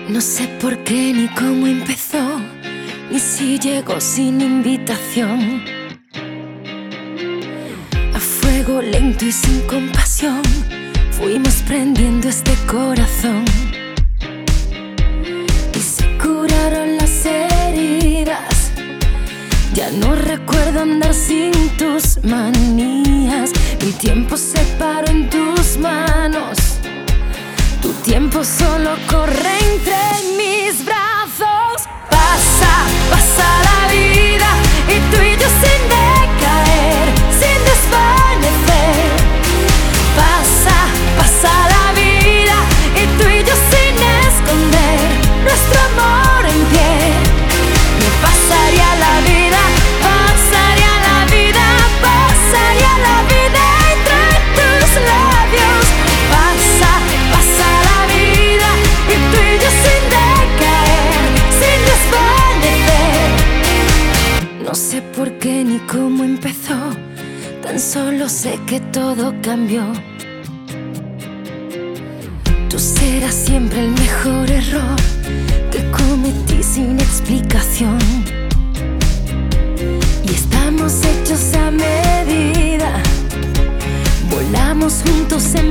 No sé por qué ni cómo empezó, ni si llegó sin invitación. A fuego lento y sin compasión fuimos prendiendo este corazón. Y se curaron las heridas. Ya no recuerdo andar sin tus manías. Mi tiempo se paró en tus manos. Tu tiempo solo corre entre mis brazos. Pasa la vida y tú y yo sin decaer, sin desvanecer. Pasa la vida y tú y yo sin esconder nuestro amor en pie. Me pasaría la vida, pasaría la vida, pasaría la vida entre tus labios. Pasa la vida y tú y yo sin decaer, sin desvanecer. No sé por qué ni cómo empezó, tan solo sé que todo cambió. Tú serás siempre el mejor error que cometí sin explicación. Y estamos hechos a medida, volamos juntos en